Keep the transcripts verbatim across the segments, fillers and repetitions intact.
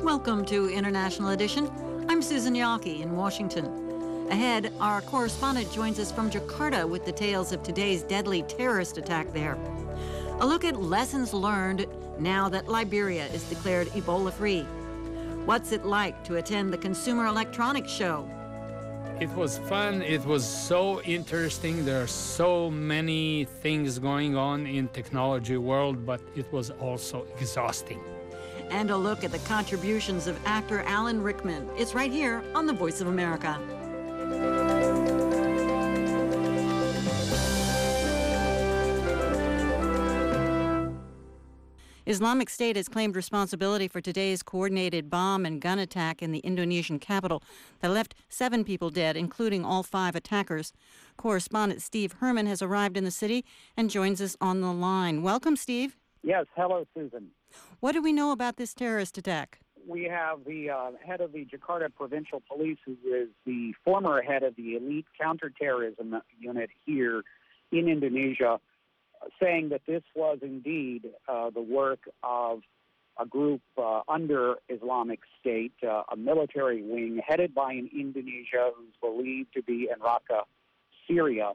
Welcome to International Edition. I'm Susan Yawkey in Washington. Ahead, our correspondent joins us from Jakarta with details of today's deadly terrorist attack there. A look at lessons learned now that Liberia is declared Ebola-free. What's it like to attend the Consumer Electronics Show? It was fun. It was so interesting. There are so many things going on in technology world, but it was also exhausting. And a look at the contributions of actor Alan Rickman. It's right here on The Voice of America. Islamic State has claimed responsibility for today's coordinated bomb and gun attack in the Indonesian capital that left seven people dead, including all five attackers. Correspondent Steve Herman has arrived in the city and joins us on the line. Welcome, Steve. Yes, hello, Susan. What do we know about this terrorist attack? We have the uh, head of the Jakarta Provincial Police, who is the former head of the elite counterterrorism unit here in Indonesia, saying that this was indeed uh, the work of a group uh, under Islamic State, uh, a military wing headed by an Indonesia who's believed to be in Raqqa, Syria,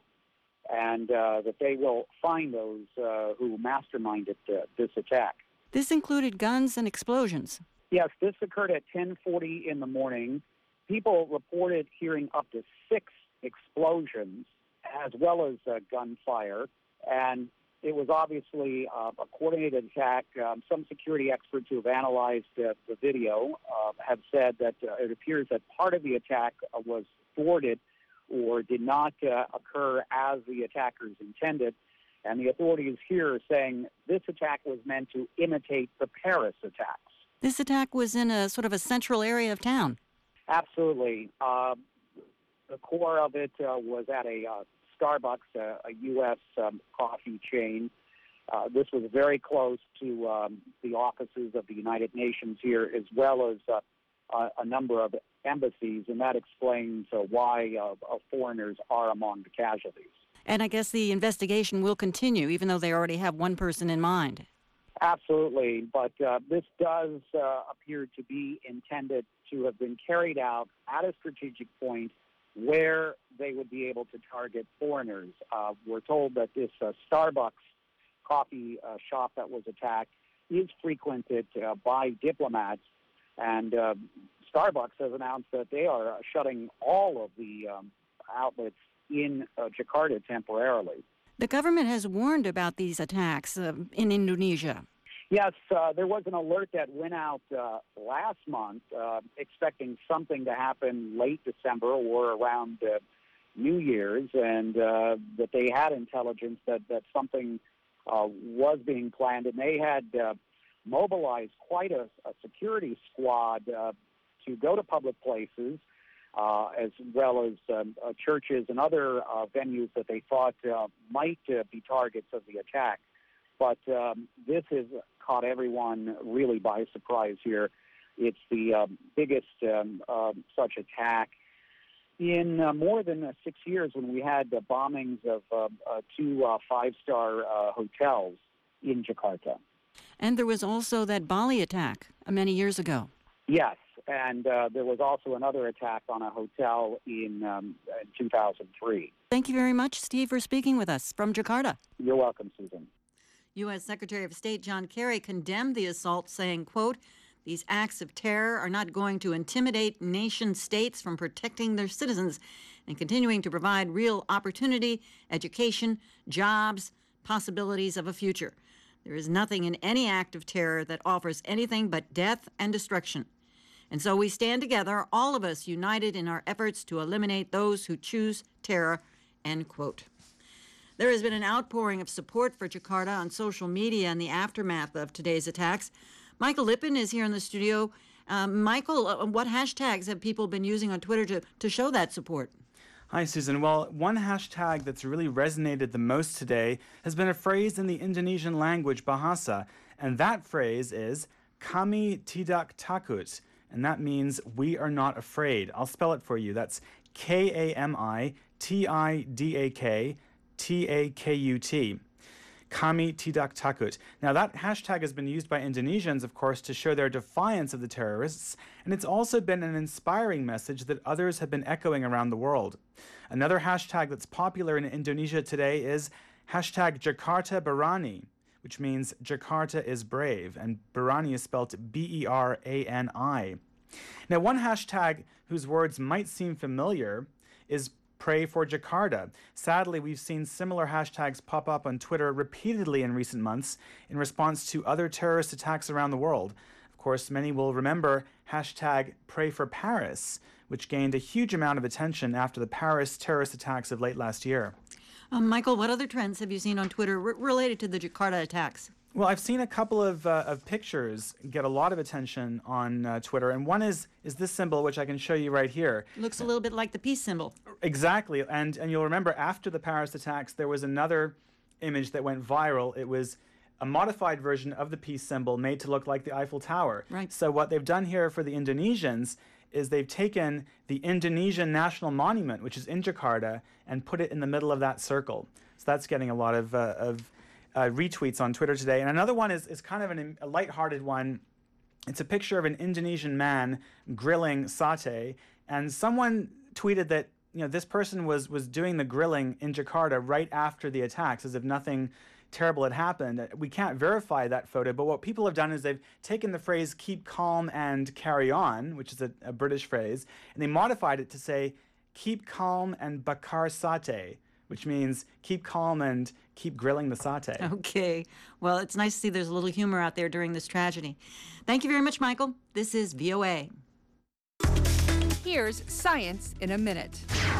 and uh, that they will find those uh, who masterminded uh, this attack. This included guns and explosions. Yes, this occurred at ten forty in the morning. People reported hearing up to six explosions as well as uh, gunfire. And it was obviously uh, a coordinated attack. Um, some security experts who have analyzed uh, the video uh, have said that uh, it appears that part of the attack uh, was thwarted or did not uh, occur as the attackers intended. And the authorities here are saying this attack was meant to imitate the Paris attacks. This attack was in a sort of a central area of town. Absolutely. Uh, the core of it uh, was at a uh, Starbucks, uh, a U S um, coffee chain. Uh, this was very close to um, the offices of the United Nations here, as well as uh, a, a number of embassies, and that explains uh, why uh, uh, foreigners are among the casualties. And I guess the investigation will continue, even though they already have one person in mind. Absolutely, but uh, this does uh, appear to be intended to have been carried out at a strategic point where they would be able to target foreigners. Uh, we're told that this uh, Starbucks coffee uh, shop that was attacked is frequented uh, by diplomats, and uh, Starbucks has announced that they are uh, shutting all of the um, outlets in uh, Jakarta temporarily. The government has warned about these attacks uh, in Indonesia. Yes, uh, there was an alert that went out uh, last month uh, expecting something to happen late December or around uh, New Year's, and uh, that they had intelligence that, that something uh, was being planned, and they had uh, mobilized quite a, a security squad uh, to go to public places, uh, as well as um, uh, churches and other uh, venues that they thought uh, might uh, be targets of the attack. But um, this has caught everyone really by surprise here. It's the uh, biggest um, uh, such attack in uh, more than uh, six years, when we had the bombings of uh, uh, two uh, five-star uh, hotels in Jakarta. And there was also that Bali attack uh, many years ago. Yes, and uh, there was also another attack on a hotel in, um, in two thousand three. Thank you very much, Steve, for speaking with us from Jakarta. You're welcome, Susan. U S Secretary of State John Kerry condemned the assault, saying, quote, "These acts of terror are not going to intimidate nation states from protecting their citizens and continuing to provide real opportunity, education, jobs, possibilities of a future. There is nothing in any act of terror that offers anything but death and destruction. And so we stand together, all of us united in our efforts to eliminate those who choose terror," end quote. There has been an outpouring of support for Jakarta on social media in the aftermath of today's attacks. Michael Lippin is here in the studio. Um, Michael, uh, what hashtags have people been using on Twitter to, to show that support? Hi, Susan. Well, one hashtag that's really resonated the most today has been a phrase in the Indonesian language, Bahasa, and that phrase is Kami Tidak Takut, and that means we are not afraid. I'll spell it for you. That's K A M I T I D A K T A K U T. Kami Tidak Takut. Now, that hashtag has been used by Indonesians, of course, to show their defiance of the terrorists, and it's also been an inspiring message that others have been echoing around the world. Another hashtag that's popular in Indonesia today is hashtag Jakarta Berani, which means Jakarta is brave, and Berani is spelled B E R A N I. Now, one hashtag whose words might seem familiar is Pray for Jakarta. Sadly, we've seen similar hashtags pop up on Twitter repeatedly in recent months in response to other terrorist attacks around the world. Of course, many will remember hashtag Pray for Paris, which gained a huge amount of attention after the Paris terrorist attacks of late last year. Um, Michael, what other trends have you seen on Twitter r- related to the Jakarta attacks? Well, I've seen a couple of, uh, of pictures get a lot of attention on uh, Twitter, and one is is this symbol, which I can show you right here. Looks a little bit like the peace symbol. Exactly, and and you'll remember after the Paris attacks, there was another image that went viral. It was a modified version of the peace symbol made to look like the Eiffel Tower. Right. So what they've done here for the Indonesians is they've taken the Indonesian National Monument, which is in Jakarta, and put it in the middle of that circle. So that's getting a lot of uh, of Uh, retweets on Twitter today. And another one is, is kind of an, a lighthearted one. It's a picture of an Indonesian man grilling satay. And someone tweeted that, you know, this person was, was doing the grilling in Jakarta right after the attacks, as if nothing terrible had happened. We can't verify that photo, but what people have done is they've taken the phrase keep calm and carry on, which is a, a British phrase, and they modified it to say keep calm and bakar satay, which means keep calm and keep grilling the satay. Okay. Well, it's nice to see there's a little humor out there during this tragedy. Thank you very much, Michael. This is V O A. Here's Science in a Minute.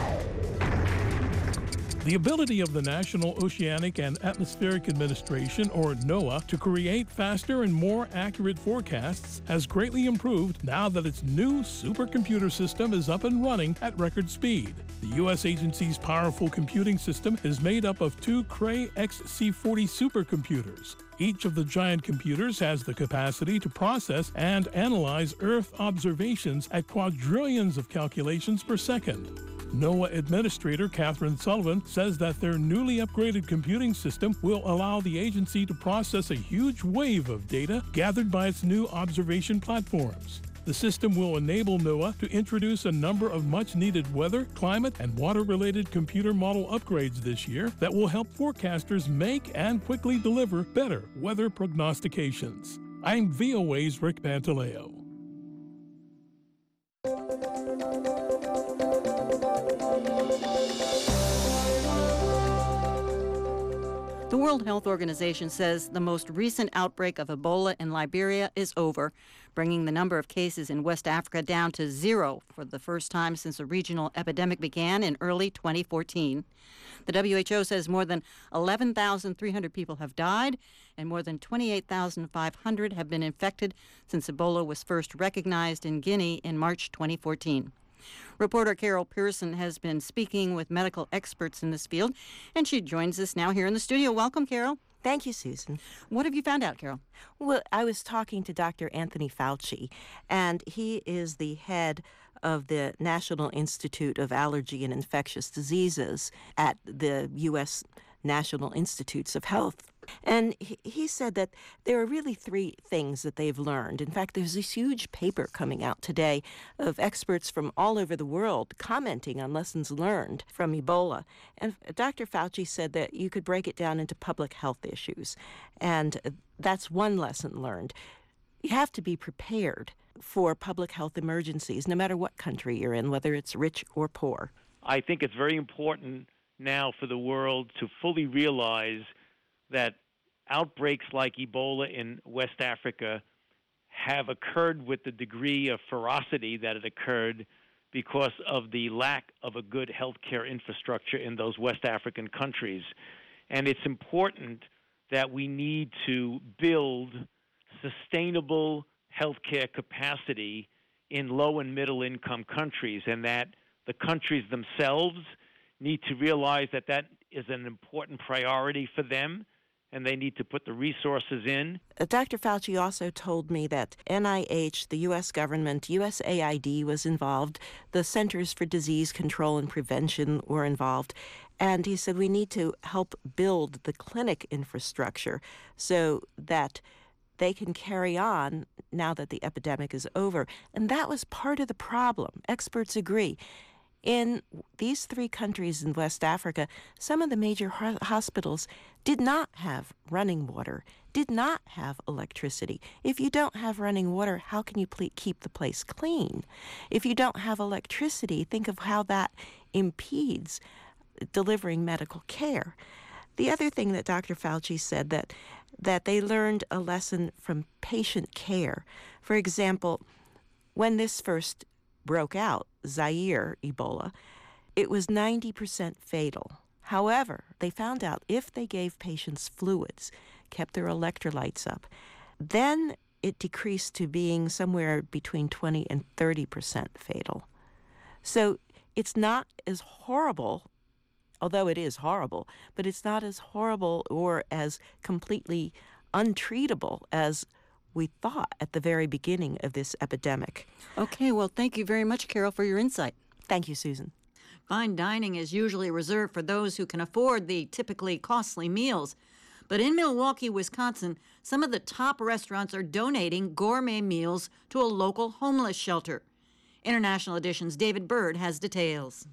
The ability of the National Oceanic and Atmospheric Administration, or NOAA, to create faster and more accurate forecasts has greatly improved now that its new supercomputer system is up and running at record speed. The U S agency's powerful computing system is made up of two Cray X C forty supercomputers. Each of the giant computers has the capacity to process and analyze Earth observations at quadrillions of calculations per second. NOAA Administrator Catherine Sullivan says that their newly upgraded computing system will allow the agency to process a huge wave of data gathered by its new observation platforms. The system will enable NOAA to introduce a number of much-needed weather, climate, and water-related computer model upgrades this year that will help forecasters make and quickly deliver better weather prognostications. I'm V O A's Rick Pantaleo. The World Health Organization says the most recent outbreak of Ebola in Liberia is over, bringing the number of cases in West Africa down to zero for the first time since a regional epidemic began in early twenty fourteen. The W H O says more than eleven thousand three hundred people have died and more than twenty-eight thousand five hundred have been infected since Ebola was first recognized in Guinea in March twenty fourteen. Reporter Carol Pearson has been speaking with medical experts in this field, and she joins us now here in the studio. Welcome, Carol. Thank you, Susan. What have you found out, Carol? Well, I was talking to Doctor Anthony Fauci, and he is the head of the National Institute of Allergy and Infectious Diseases at the U S National Institutes of Health. And he, he said that there are really three things that they've learned. In fact, there's this huge paper coming out today of experts from all over the world commenting on lessons learned from Ebola. And Doctor Fauci said that you could break it down into public health issues. And that's one lesson learned. You have to be prepared for public health emergencies, no matter what country you're in, whether it's rich or poor. I think it's very important now for the world to fully realize that outbreaks like Ebola in West Africa have occurred with the degree of ferocity that it occurred because of the lack of a good healthcare infrastructure in those West African countries. And it's important that we need to build sustainable healthcare capacity in low and middle income countries, and that the countries themselves need to realize that that is an important priority for them, and they need to put the resources in. Uh, Doctor Fauci also told me that N I H, the U S government, U S A I D was involved, the Centers for Disease Control and Prevention were involved, and he said we need to help build the clinic infrastructure so that they can carry on now that the epidemic is over. And that was part of the problem. Experts agree. In these three countries in West Africa, some of the major ho- hospitals did not have running water, did not have electricity. If you don't have running water, how can you ple- keep the place clean? If you don't have electricity, think of how that impedes delivering medical care. The other thing that Doctor Fauci said that that they learned a lesson from patient care. For example, when this first broke out, Zaire Ebola, it was ninety percent fatal. However, they found out if they gave patients fluids, kept their electrolytes up, then it decreased to being somewhere between twenty and thirty percent fatal. So it's not as horrible, although it is horrible, but it's not as horrible or as completely untreatable as we thought at the very beginning of this epidemic. Okay, well, thank you very much, Carol, for your insight. Thank you, Susan. Fine dining is usually reserved for those who can afford the typically costly meals. But in Milwaukee, Wisconsin, some of the top restaurants are donating gourmet meals to a local homeless shelter. International Edition's David Bird has details.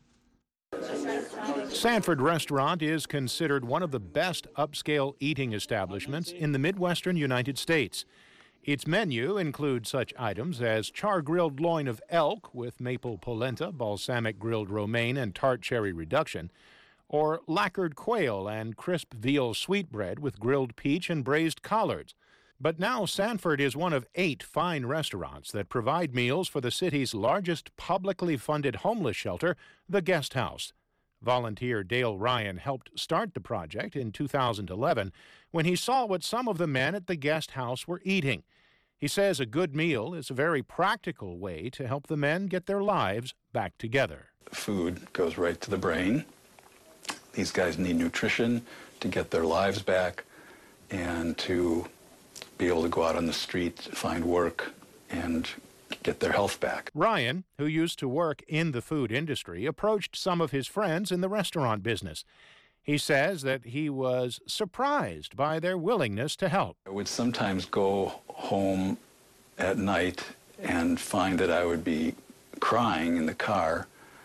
Sanford Restaurant is considered one of the best upscale eating establishments in the Midwestern United States. Its menu includes such items as char-grilled loin of elk with maple polenta, balsamic grilled romaine, and tart cherry reduction, or lacquered quail and crisp veal sweetbread with grilled peach and braised collards. But now Sanford is one of eight fine restaurants that provide meals for the city's largest publicly funded homeless shelter, the Guest House. Volunteer Dale Ryan helped start the project in two thousand eleven when he saw what some of the men at the Guest House were eating. He says a good meal is a very practical way to help the men get their lives back together. Food goes right to the brain. These guys need nutrition to get their lives back and to be able to go out on the street, find work, and get their health back. Ryan, who used to work in the food industry, approached some of his friends in the restaurant business. He says that he was surprised by their willingness to help. I would sometimes go home at night and find that I would be crying in the car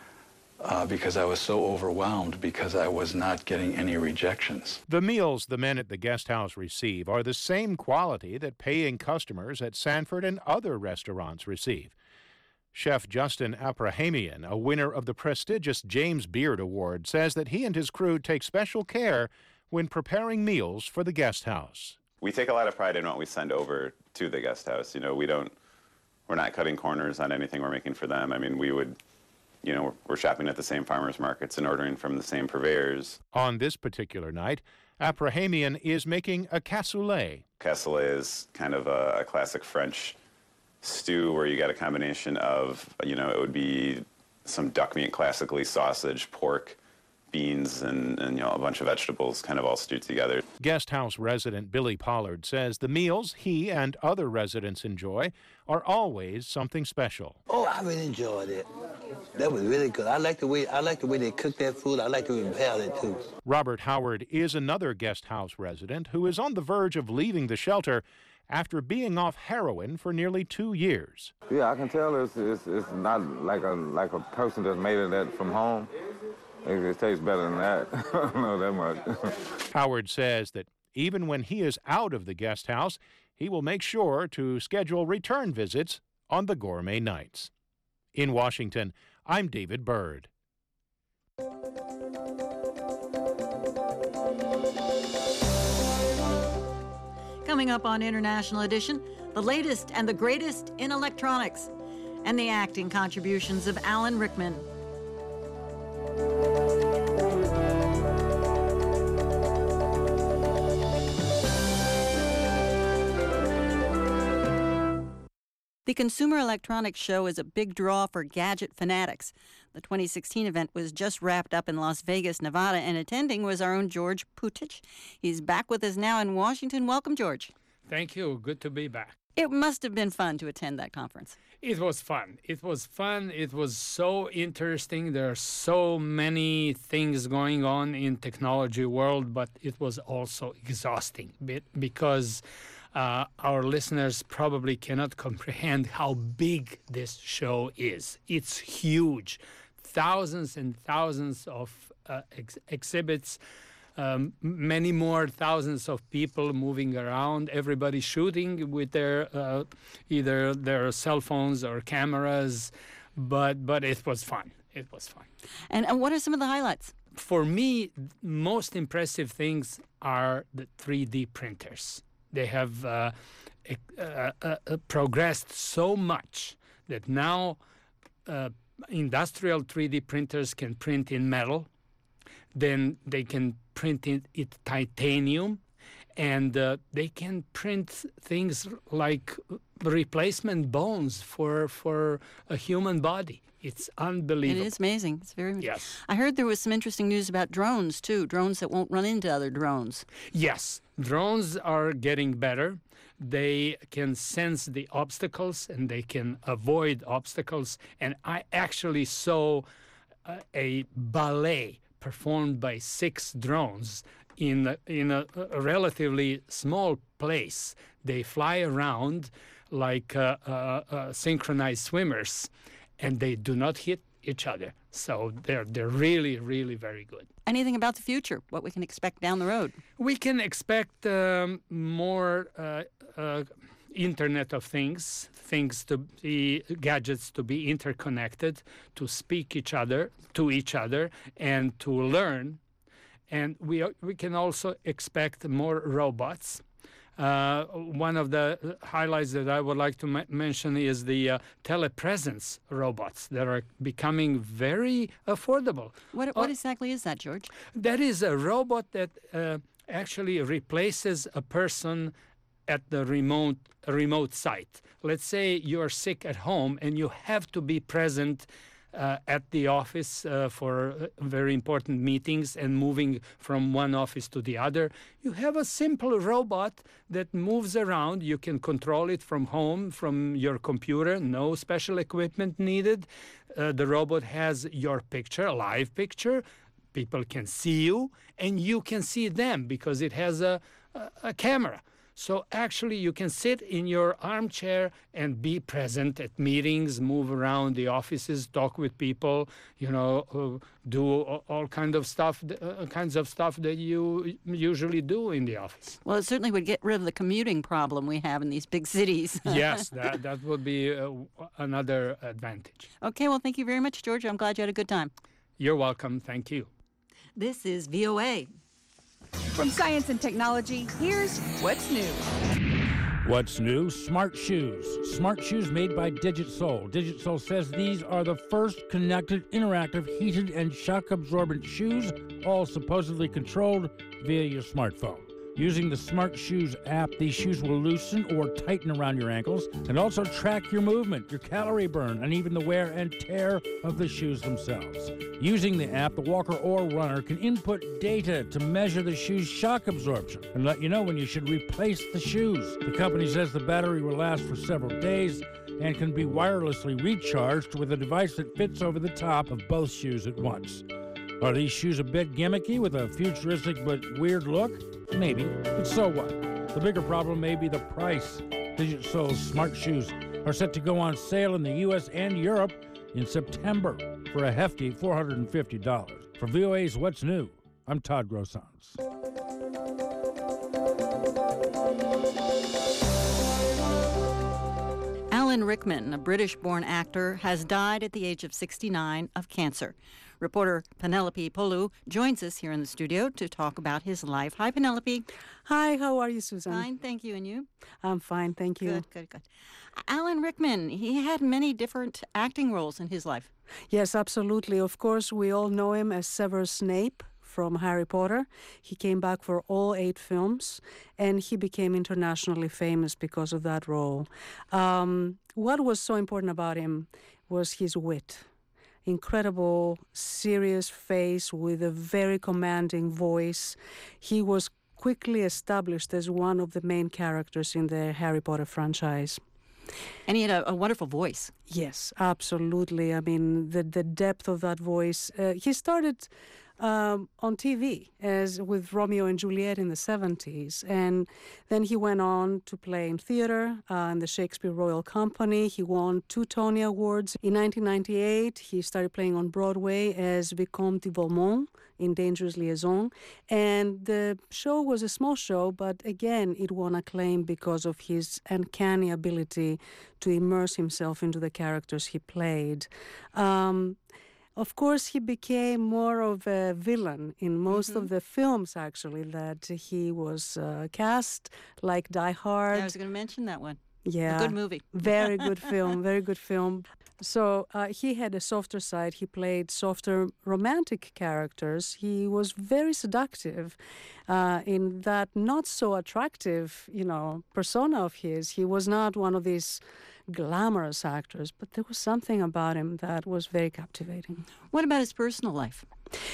uh, because I was so overwhelmed because I was not getting any rejections. The meals the men at the Guest House receive are the same quality that paying customers at Sanford and other restaurants receive. Chef Justin Aprahamian, a winner of the prestigious James Beard Award, says that he and his crew take special care when preparing meals for the Guest House. We take a lot of pride in what we send over to the Guest House. You know, we don't, we're not cutting corners on anything we're making for them. I mean, we would, you know, we're, we're shopping at the same farmers markets and ordering from the same purveyors. On this particular night, Aprahamian is making a cassoulet. Cassoulet is kind of a, a classic French stew where you got a combination of, you know, it would be some duck meat, classically sausage, pork, beans, and, and, you know, a bunch of vegetables kind of all stewed together. Guest House resident Billy Pollard says the meals he and other residents enjoy are always something special. Oh, I really enjoyed it. That was really good. I like the way I like the way they cook that food. I like the way they prepare it too. Robert Howard is another Guest House resident who is on the verge of leaving the shelter after being off heroin for nearly two years. Yeah, I can tell it's, it's, it's not like a like a person that's made it that from home. It, it tastes better than that. I don't know that much. Howard says that even when he is out of the Guest House, he will make sure to schedule return visits on the gourmet nights. In Washington, I'm David Bird. Coming up on International Edition, the latest and the greatest in electronics, and the acting contributions of Alan Rickman. The Consumer Electronics Show is a big draw for gadget fanatics. The twenty sixteen event was just wrapped up in Las Vegas, Nevada, and attending was our own George Putich. He's back with us now in Washington. Welcome, George. Thank you. Good to be back. It must have been fun to attend that conference. It was fun. It was fun. It was so interesting. There are so many things going on in technology world, but it was also exhausting because uh, our listeners probably cannot comprehend how big this show is. It's huge. Thousands and thousands of uh, ex- exhibits. Um, many more thousands of people moving around, everybody shooting with their uh, either their cell phones or cameras, but but it was fun. It was fun. And, and what are some of the highlights? For me, most impressive things are the three D printers. They have uh, uh, uh, uh, progressed so much that now uh, industrial three D printers can print in metal. Then they can print it, it titanium, and uh, they can print things like replacement bones for for a human body. It's unbelievable. It is amazing. It's very. Yes. I heard there was some interesting news about drones too. Drones that won't run into other drones. Yes, drones are getting better. They can sense the obstacles and they can avoid obstacles. And I actually saw uh, a ballet performed by six drones in a, in a, a relatively small place. They fly around like uh, uh, uh, synchronized swimmers, and they do not hit each other. So they're they're really, really very good. Anything about the future? What we can expect down the road? We can expect um, more uh, uh, Internet of Things, things to be gadgets to be interconnected, to speak each other to each other, and to learn. And we we can also expect more robots. Uh, one of the highlights that I would like to m- mention is the uh, telepresence robots that are becoming very affordable. What, what uh, exactly is that, George? That is a robot that uh, actually replaces a person at the remote remote site. Let's say you're sick at home and you have to be present Uh, at the office uh, for uh, very important meetings and moving from one office to the other. You have a simple robot that moves around. You can control it from home, from your computer, no special equipment needed. Uh, the robot has your picture, a live picture. People can see you, and you can see them because it has a, a, a camera. So actually you can sit in your armchair and be present at meetings, move around the offices, talk with people, you know, uh, do all, all kind of stuff, uh, kinds of stuff that you usually do in the office. Well, it certainly would get rid of the commuting problem we have in these big cities. Yes, that, that would be uh, another advantage. Okay, well, thank you very much, George. I'm glad you had a good time. You're welcome. Thank you. This is V O A. From science and technology, here's what's new. What's new? Smart shoes. Smart shoes made by DigitSoul. DigitSoul says these are the first connected, interactive, heated, and shock-absorbent shoes, all supposedly controlled via your smartphone. Using the Smart Shoes app, these shoes will loosen or tighten around your ankles and also track your movement, your calorie burn, and even the wear and tear of the shoes themselves. Using the app, the walker or runner can input data to measure the shoe's shock absorption and let you know when you should replace the shoes. The company says the battery will last for several days and can be wirelessly recharged with a device that fits over the top of both shoes at once. Are these shoes a bit gimmicky with a futuristic but weird look? Maybe, but so what? The bigger problem may be the price. DigitSoul's smart shoes are set to go on sale in the U S and Europe in September for a hefty four hundred fifty dollars. For V O A's What's New, I'm Todd Grossans. Alan Rickman, a British-born actor, has died at the age of sixty-nine of cancer. Reporter Penelope Polu joins us here in the studio to talk about his life. Hi, Penelope. Hi, how are you, Susan? Fine, thank you. And you? I'm fine, thank you. Good, good, good. Alan Rickman, he had many different acting roles in his life. Yes, absolutely. Of course, we all know him as Severus Snape from Harry Potter. He came back for all eight films, and he became internationally famous because of that role. Um, what was so important about him was his wit. incredible, serious face with a very commanding voice. He was quickly established as one of the main characters in the Harry Potter franchise. And he had a, a wonderful voice. Yes, absolutely. I mean, the, the depth of that voice. Uh, he started um, on T V as with Romeo and Juliet in the seventies. And then he went on to play in theater uh, in the Shakespeare Royal Company. He won two Tony Awards. In nineteen ninety-eight, he started playing on Broadway as Vicomte de Valmont in Dangerous Liaison. And the show was a small show, but again, it won acclaim because of his uncanny ability to immerse himself into the characters he played. Um, Of course, he became more of a villain in most mm-hmm. of the films, actually, that he was uh, cast, like Die Hard. I was going to mention that one. Yeah. A good movie. Very good film, very good film. So uh, he had a softer side. He played softer romantic characters. He was very seductive uh, in that not so attractive, you know, persona of his. He was not one of these glamorous actors, but there was something about him that was very captivating. What about his personal life?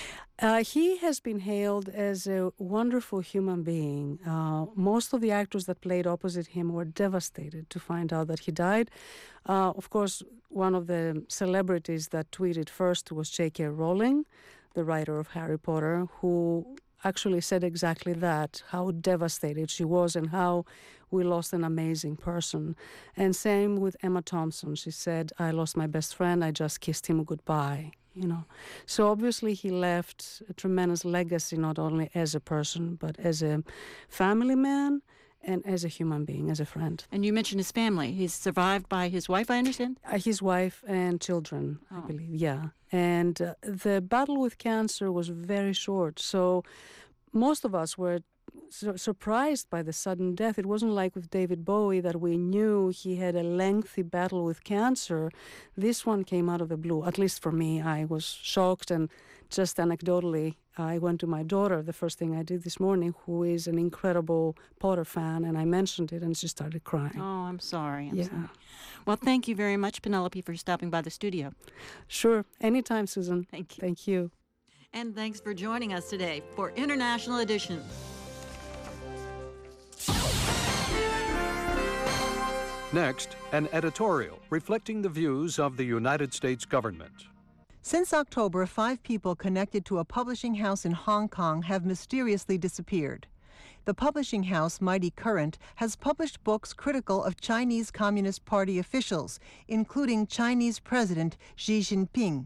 Uh, he has been hailed as a wonderful human being. Uh, most of the actors that played opposite him were devastated to find out that he died. Uh, of course, one of the celebrities that tweeted first was J K Rowling, the writer of Harry Potter, who actually said exactly that, how devastated she was and how we lost an amazing person. And same with Emma Thompson. She said, I lost my best friend, I just kissed him goodbye. You know, so obviously he left a tremendous legacy, not only as a person, but as a family man and as a human being, as a friend. And you mentioned his family. He's survived by his wife, I understand? Uh, his wife and children, oh. I believe, yeah. And uh, the battle with cancer was very short. So most of us were su- surprised by the sudden death. It wasn't like with David Bowie that we knew he had a lengthy battle with cancer. This one came out of the blue. At least for me, I was shocked. And just anecdotally, I went to my daughter, the first thing I did this morning, who is an incredible Potter fan, and I mentioned it, and she started crying. Oh, I'm sorry. I'm yeah. sorry. Well, thank you very much, Penelope, for stopping by the studio. Sure. Anytime, Susan. Thank you. Thank you. And thanks for joining us today for International Edition. Next, an editorial reflecting the views of the United States government. Since October, five people connected to a publishing house in Hong Kong have mysteriously disappeared. The publishing house, Mighty Current, has published books critical of Chinese Communist Party officials, including Chinese President Xi Jinping.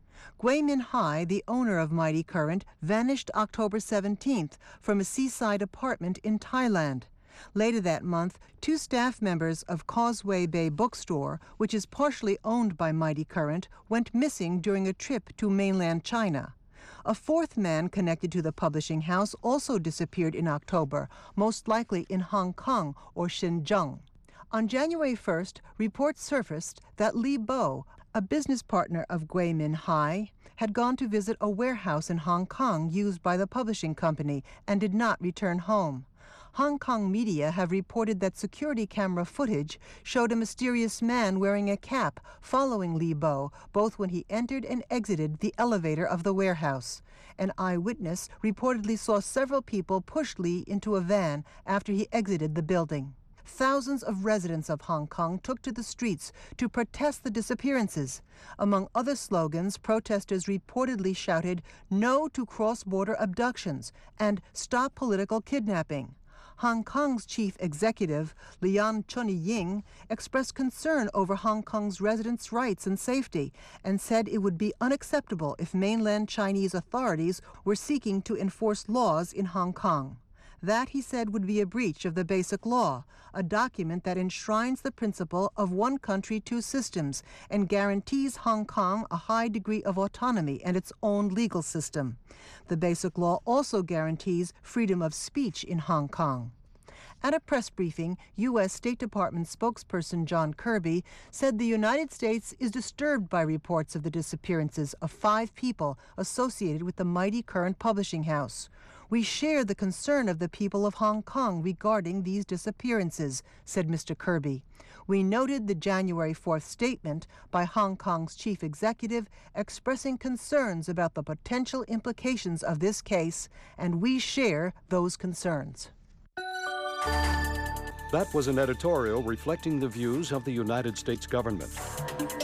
Gui Minhai, the owner of Mighty Current, vanished October seventeenth from a seaside apartment in Thailand. Later that month, two staff members of Causeway Bay Bookstore, which is partially owned by Mighty Current, went missing during a trip to mainland China. A fourth man connected to the publishing house also disappeared in October, most likely in Hong Kong or Shenzhen. On January first, reports surfaced that Li Bo, a business partner of Gui Minhai, had gone to visit a warehouse in Hong Kong used by the publishing company and did not return home. Hong Kong media have reported that security camera footage showed a mysterious man wearing a cap following Li Bo, both when he entered and exited the elevator of the warehouse. An eyewitness reportedly saw several people push Li into a van after he exited the building. Thousands of residents of Hong Kong took to the streets to protest the disappearances. Among other slogans, protesters reportedly shouted, "No to cross-border abductions" and "Stop political kidnapping." Hong Kong's chief executive, Leon Chun-ying, expressed concern over Hong Kong's residents' rights and safety and said it would be unacceptable if mainland Chinese authorities were seeking to enforce laws in Hong Kong. That, he said, would be a breach of the Basic Law, a document that enshrines the principle of one country, two systems, and guarantees Hong Kong a high degree of autonomy and its own legal system. The Basic Law also guarantees freedom of speech in Hong Kong. At a press briefing, U S State Department spokesperson John Kirby said the United States is disturbed by reports of the disappearances of five people associated with the Mighty Current publishing house. We share the concern of the people of Hong Kong regarding these disappearances, said Mister Kirby. We noted the January fourth statement by Hong Kong's chief executive expressing concerns about the potential implications of this case, and we share those concerns. That was an editorial reflecting the views of the United States government.